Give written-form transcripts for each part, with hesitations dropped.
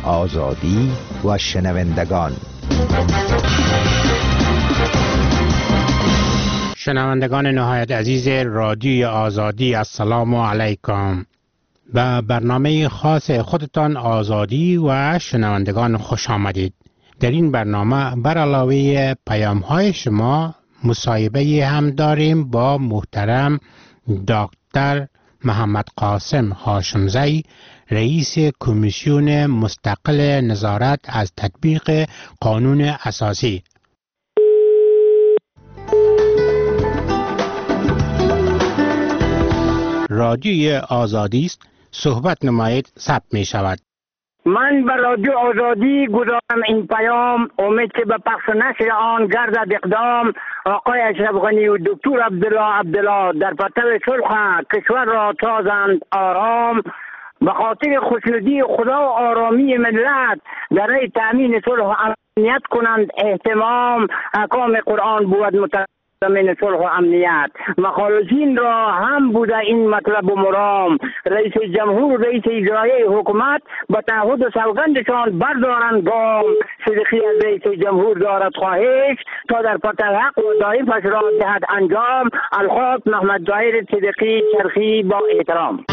آزادی و شنوندگان. شنوندگان نهایت عزیز رادیوی آزادی، السلام علیکم. به برنامه خاص خودتان آزادی و شنوندگان خوش آمدید. در این برنامه بر علاوه پیام‌های شما مصاحبه هم داریم با محترم دکتر محمد قاسم هاشمزی، رئیس کمیسیون مستقل نظارت از تطبیق قانون اساسی. رادیوی آزادی است، صحبت نمایید، ثبت می شود. من به رادیو آزادی گذارم این پیام، امید که به پخش نشر آن گردد اقدام. آقای اشرف غنی و دکتر عبدالله در پرتو صلح کشور را تازند آرام. به خاطر خوشنودی خدا و آرامی ملت در راه تامین صلح و امنیت کنند اهتمام. احکام قرآن بود متضمن صلح و امنیت، مخالفین را هم بوده این مطلب و مرام. رئیس جمهور و رئیس اجرایی حکومت با تعهد و سوگندشان بردارند گام. صدقی از رئیس جمهور دارد خواهش تا در پرتو حق و ضعیفش را دهد انجام. الخط محمد ظاهر صدقی چرخی با احترام.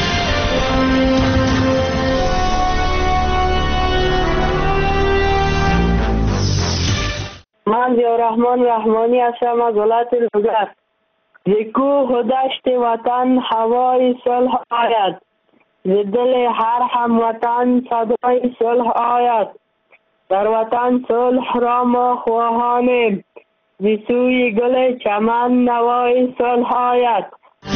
من ضیاءالرحمن رحمانی هستم از ولایت لوگر. ز کوه و دشت وطن هوای صلح آید، ز دل هر هموطن صدای صلح آید. در وطن صلح را ما خواهانیم، ز سوی گل چمن نوای صلح آید.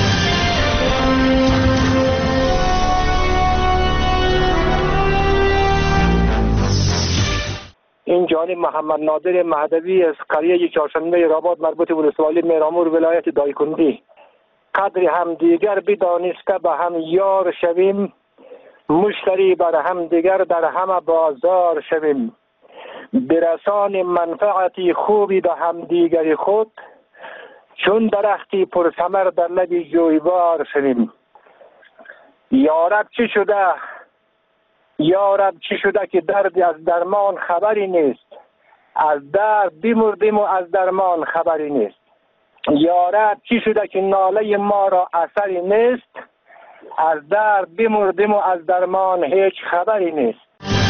این جانب محمد نادر مهدوی از قریه چهارشنبه رباط مربوط به ولسوالی میرامور ولایت دایکنی. قدر هم دیگر بدانسته به هم یار شویم، مشتری بر هم دیگر در همه بازار شویم. برسان منفعتی خوبی به هم دیگر خود، چون درختی پرثمر در لب جویبار شویم. یارب چی شده؟ یارب چی شده که درد از درمان خبری نیست؟ از درد بمردیم و از درمان خبری نیست. یارب چی شده که ناله ما را اثری نیست؟ از درد بمردیم و از درمان هیچ خبری نیست.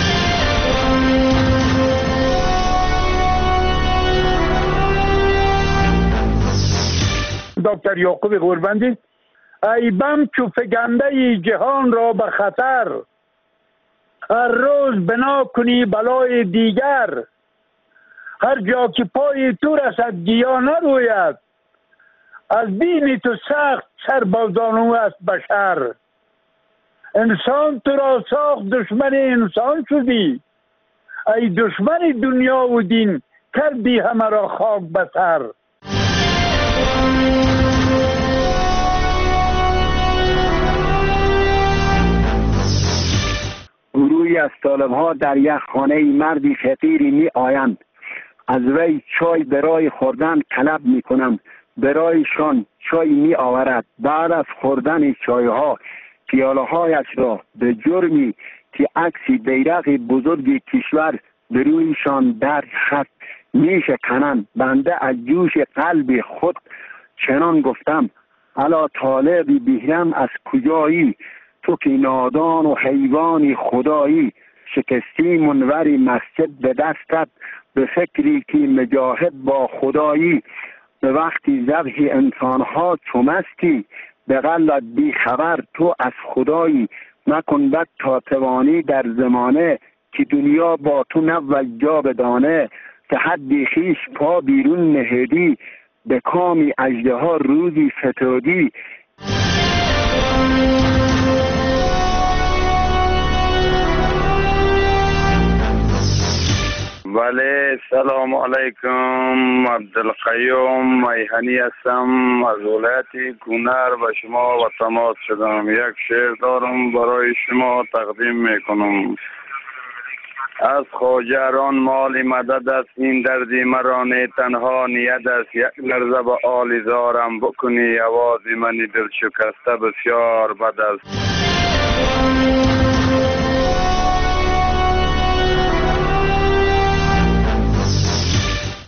دکتر یعقوب غوربندی: ای بم چو فگنده جهان را به خطر، هر روز بنا کنی بلای دیگر. هر جا که پای تو رسد گیا نروید، از بین تو سخت سربازانو است بشر. انسان تو را ساخت دشمن انسان شدی، ای دشمن دنیا و دین کردی همه را خاک بسر. گروهی از طالب‌ها در یک خانه مردی فقیری می آیند. از وی چای برای خوردن طلب می کنند. برایشان چای می آورد. بعد از خوردن چایها پیاله هایش را به جرمی که عکس بیرق بزرگ کشور برویشان در خط می شکنند. بنده از جوش قلب خود چنان گفتم: الا طالب بیرم از کجایی؟ تو که نادان و حیوان خدایی. شکستی منوری مسجد به دستت، به فکری که مجاهد با خدایی. به وقتی ذبح انسانها چمستی، به غلط بی خبر تو از خدایی. مکن بد تا توانی در زمانه، که دنیا با تو نبود جا بدانه. که حدی خیش پا بیرون نهدی، به کامی اژدها روزی فتادی. بله، سلام علیکم. عبدالقیوم میهنی هستم از ولایت گونر و شما و تماس شدم. یک شعر دارم برای شما تقدیم میکنم. از خواجران مال مدد است، این دردی مرا نه تنها نیت است. یک لرزه به آل زارم بکنی، آواز منی دل شکسته بسیار بد است.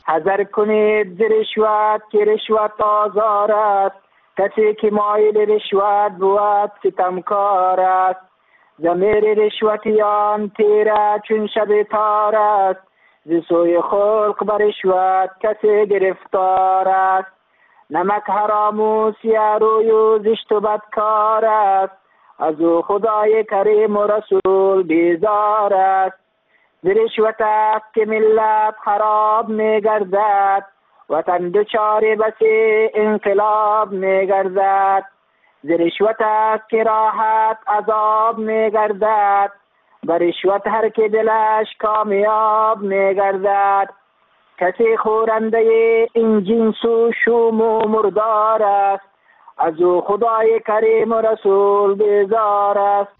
حذر کنید ز رشوت که رشوت آزار است، کسی که مایل رشوت بود ستمکار است. ضمیر رشوتیان تیره چون شب تار است، ز سوی خلق بر رشوت کسی گرفتار است. نمک حرام و سیاه روی و زشت و بدکار است، از او خدای کریم و رسول بیزار است. ز رشوت است که ملت خراب می گردد، وطن دچار بسی انقلاب می گردد. ز رشوت است که راحت عذاب می گردد، بر رشوت هر که دلش کامیاب می گردد. کسی خورنده این جنس و شوم و مردار است، از او خدای کریم و رسول بیزار است.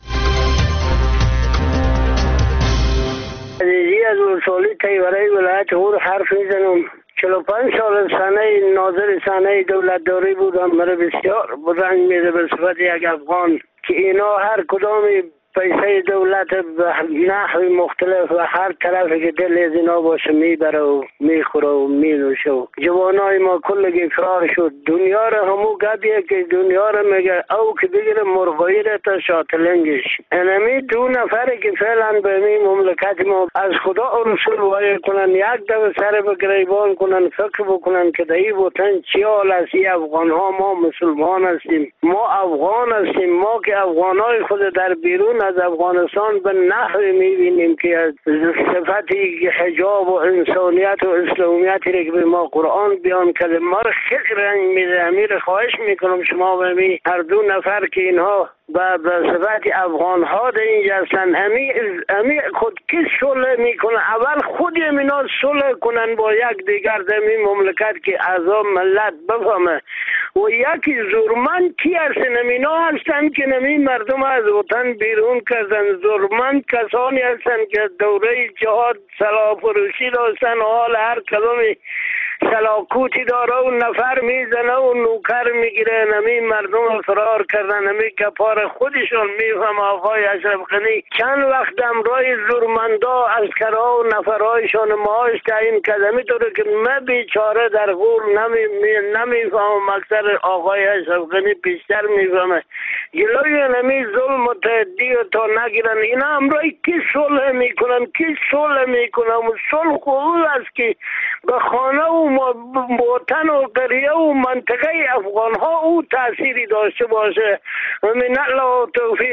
عزیزی از اصولی تیوره ولایت غور حرف میزنم. 45 سال سنه ناظر سنه دولتداری بودم. مرا بسیار رنج میده به صفت یک افغان که اینا هر کدامی پیسه دولت به نحو مختلف و هر طرفی که دل از اینا باشه میبره و میخوره و مینوشه و جوانای ما کلگی فرار شد. دنیا را همو گبیه که دنیا را میگه او که بگیره مرغایی را تا شاتلنگش. انمی 2 نفری که فعلا به این مملکت ما از خدا و رسول وای کنن، یک دو سر به گریبان کنن، فکر بکنن که در این وطن چی حال است. افغان ها ما مسلمان هستیم، ما افغان هستیم. ما که افغانای خود در بیرون از افغانستان به نحوی میبینیم که از صفتی حجاب و انسانیت و اسلامیتی را که به ما قرآن بیان کرده ما را خیلی رنج میده. امیر خواهش میکنم شما به می هر 2 نفر که اینها به صفت افغان ها در اینجا هستن، امی خود که صلح میکنه اول خود اینا صلح کنن با یک دیگر در این مملکت که اعضا ملت بفهمه. و یکی زورمند کی هستن؟ اینا هستن که نمی مردم از وطن بیرون کردن. زورمند کسانی هستن که دوره جهاد سلاح فروشی داشتن، حال هر کدومی سلاکوتی داره و نفر میزنه و نوکر میگیره. نمی مردم فرار کردن. نمی کپار خودشون میفهم. آقای اشرف غنی چند وقت امرای زورمندا از کرا و نفرهایشان معاش تعیین کرده. میطوره که من بیچاره در غور نمیفهم. اکثر آقای اشرف غنی بیشتر میفهمه. جلوی نمی ظلم و تهدید تا نگیرن. اینا امرای کی صلح میکنن؟ کی صلح میکنن؟ و صلح خوب است که به خانه و وطن و قریه و منطقه افغان ها او تأثیری داشته باشه. من الله توفیق.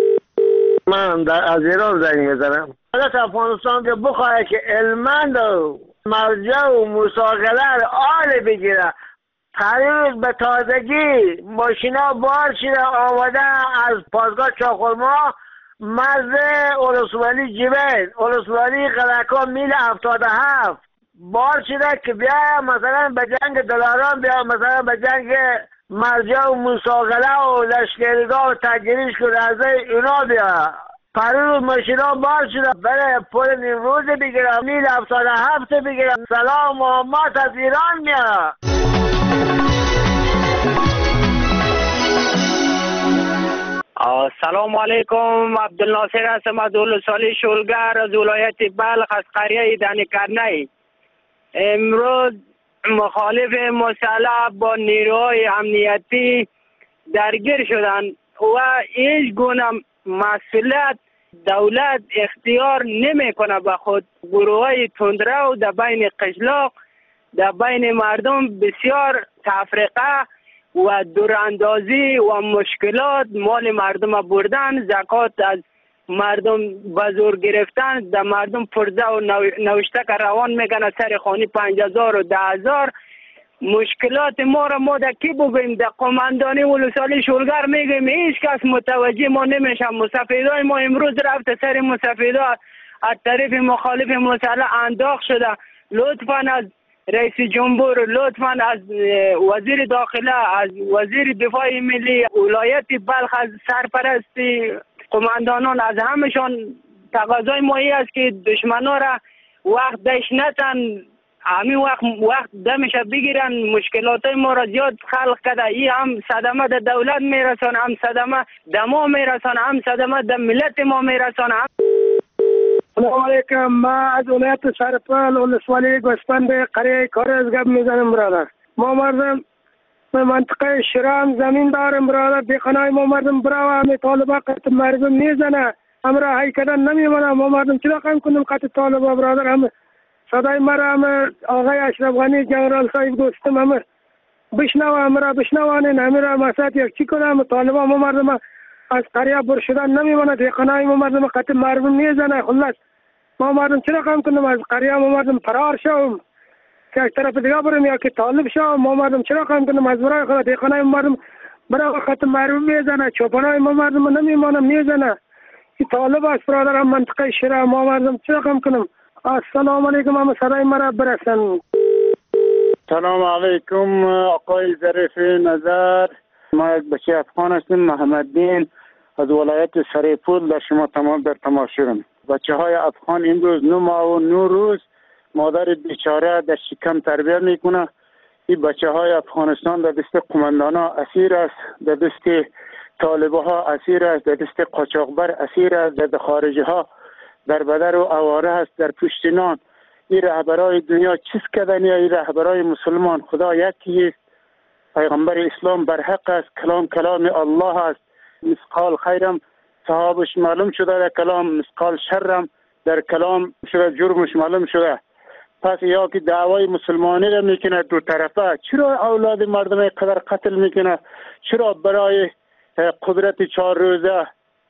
من از ایران زنگ میزنم. دولت افغانستان که بخواه که علمند و مرجع و مساقله رو آل بگیره. قریب به تازگی ماشینا بار شده آمده از پاسگاه چاخرما مرز اولسوالی جبل اولسوالی قلعکا میل 77 بار شده که بیا مثلا به جنگ دلاران، بیا مثلا به جنگ مرجع و مساقله و لشکریگاه و تگریش که رزه اینا بیا. پریروز ماشینا بار شده برای پل نیمروز بگیرم میل 77 بگیرم. سلام محمد از ایران میاد. سلام علیکم. عبدالناصر هستم از اولسوالی شولگر از ولایت بلخ از قریه دنیکرنی. امروز مخالف مسلح با نیروهای امنیتی درگیر شدن و هیچ گونه مسئولیت دولت اختیار نمیکنه به خود. گروه‌های تندرو در بین قشلاق در بین مردم بسیار تفرقه و دوراندازی و مشکلات مال مردم بردن، زکات از مردم بزرگ گرفتن، در مردم پرزه و نوشته که روان میکنه سر خانی 5000 و 10000. مشکلات ما را ما در کی بگویم؟ در قماندانی ولسوالی شولگر میگیم، هیچ کس متوجه ما نمیشه. مسافیدای ما امروز رفت سر مسافیدا از طریق مخالف مسلح انداخت شده. لطفاً از رئیس جمهور، لطفاً از وزیر داخله، از وزیر دفاع ملی ولایت بلخ، از سرپرستی قماندانان، از همشان تقاضای مایی است که دشمنا را وقت دش نتن، همین وقت دمش بگیرن. مشکلات ما را زیاد خلق کرده. این هم صدمه در دولت میرسان، هم صدمه در ما میرسان، هم صدمه در ملت ما میرسان. سلام علیکم. ما از ولایت سرپل ولسوالی گوسفند قریه کارز گپ میزنم برادر. ما مردم به منطقه شیران زمین دارم برادر. دیخانای ما مردم براو همه طالبا قتل مردم میزنه، همراه هی کردن نمیمونه. ما مردم چرا کم کنیم قتل طالبا برادر؟ همه صدای مرا همه آقای اشرف غنی جنرال صاحب دوستم همه بشنوه، همراه بشنوانین، همراه مسات یک چی کنم طالبا ما مردم از قریه بر شدن نمیمونه. دیخانای ما مردم قتل مردم میزنه. خلاص ما مردم چرا کم کنیم از قریه؟ ما مردم فرار شوم که از طرف دیگه برم یا که طالب شوم. ما مردم چرا کم کنیم از برای خود؟ دیخانای ما مردم برای قتل مردم میزنه، چوپانای ما مردم نمیمونه میزنه. این طالب است برادر. هم منطقه شیران ما مردم چرا کم کنیم؟ السلام علیکم. هم صدای مرا برسن. سلام علیکم آقای ظریف نظر. ما یک بچه افغان هستم، محمد دین از ولایت سرپل در شما تمام در تماشا. بچه های افغان امروز 9 ماه و 9 روز مادر بیچاره در شکم تربیت میکنه. این بچه های افغانستان در دست قماندان ها اسیر است، در دست طالبه ها اسیر است، در دست قاچاقبر اسیر است، در خارجی ها در بدر و اواره است، در پشت نان. این رهبرای دنیا چیز کردن؟ این رهبرای مسلمان خدا یکی است، پیغمبر اسلام بر حق است، کلام الله است. مثقال خیرم صحابش معلوم شده در کلام، مثقال شرم در کلام شده، جرمش معلوم شده. پس یا که دعوای مسلمانی را میکنه دو طرفه، چرا اولاد مردم قدر قتل میکنه؟ چرا برای قدرت 4 روزه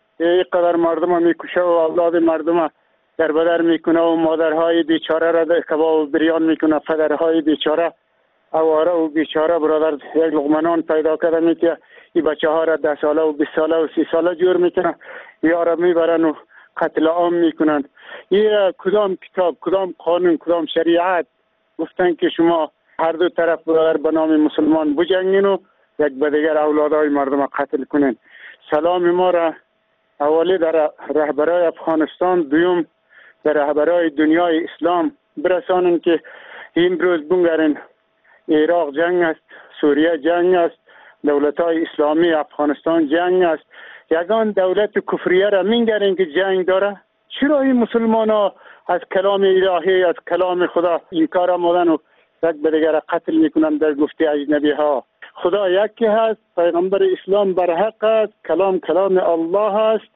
قدر مردم میکشه و اولاد مردم در بدر میکنه و مادرهای بیچاره را کباب و بریان میکنه؟ پدرهای بیچاره اواره و بیچاره برادر یک لقمه نان پیدا کرده میکنه، این بچه ها را 10 ساله و 20 ساله و 30 ساله جور میکنه، یا را میبرن و قتل عام میکنن. این کدام کتاب، کدام قانون، کدام شریعت گفتن که شما هر دو طرف برادر به نام مسلمان بجنگین و یک به دیگر اولادهای مردم قتل کنین؟ سلام ما را اولی در رهبرای افغانستان، دوم در رهبرای دنیای اسلام برسانن که امروز بنگرین عراق جنگ است، سوریه جنگ است، دولت‌های اسلامی افغانستان جنگ است. یگان دولت کفریه را میگرین که جنگ داره. چرا این مسلمان ها از کلام الهی، از کلام خدا این کار آمدن و یک به دیگر قتل میکنن در گفته اجنبی ها؟ خدا یکی هست، پیغمبر اسلام بر حق است، کلام الله است،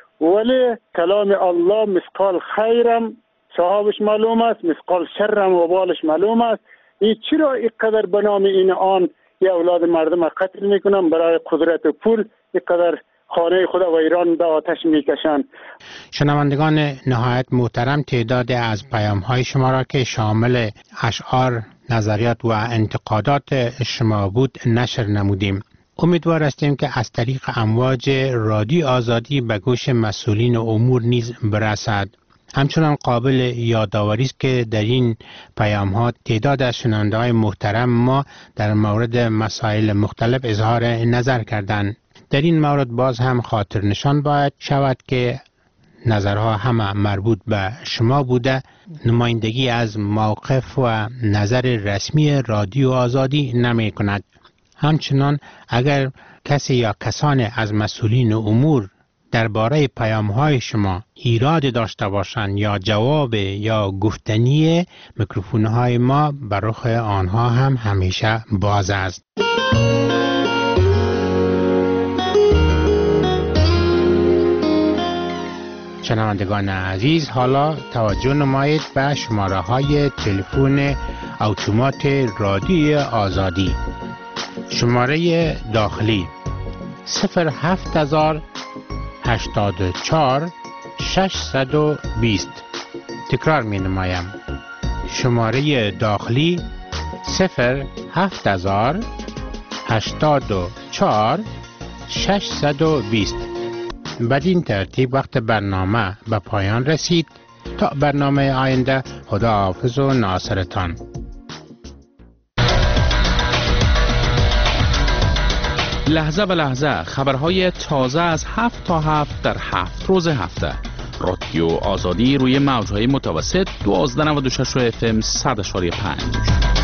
ولی کلام الله مثقال خیرم صحابش معلوم است، مثقال شرم و بالش معلوم است. این چرا اینقدر به نام این آن یا اولاد مردم قتل میکنن؟ برای قدرت و پول اینقدر خانه خدا و ایران به آتش میکشن. شنوندگان نهایت محترم، تعداد از پیام‌های شما را که شامل اشعار، نظریات و انتقادات شما بود نشر نمودیم. امیدوار هستیم که از طریق امواج رادیو آزادی به گوش مسئولین امور نیز برسد. همچنان قابل یادآوری است که در این پیام‌ها تعداد از شنونده‌های محترم ما در مورد مسائل مختلف اظهار نظر کردند. در این مورد باز هم خاطر نشان باید شود که نظرها همه مربوط به شما بوده، نمایندگی از موقف و نظر رسمی رادیو آزادی نمی کند. همچنان اگر کسی یا کسان از مسئولین امور درباره پیام‌های شما ایراد داشته باشند یا جواب یا گفتنی، میکروفون‌های ما بر رخ آنها هم همیشه باز است. شنوندگان عزیز، حالا توجه نمایید به شماره‌های تلفن اتومات رادیو آزادی. شماره داخلی 07084 620. تکرار می نمایم. شماره داخلی 07084 620. بدین ترتیب وقت برنامه به پایان رسید. تا برنامه آینده، خدا حافظ و ناصرتان. لحظه به لحظه خبرهای تازه از 7 تا 7 در 7 روز هفته. رادیو آزادی روی موجهای متوسط 1296 FM 100.5.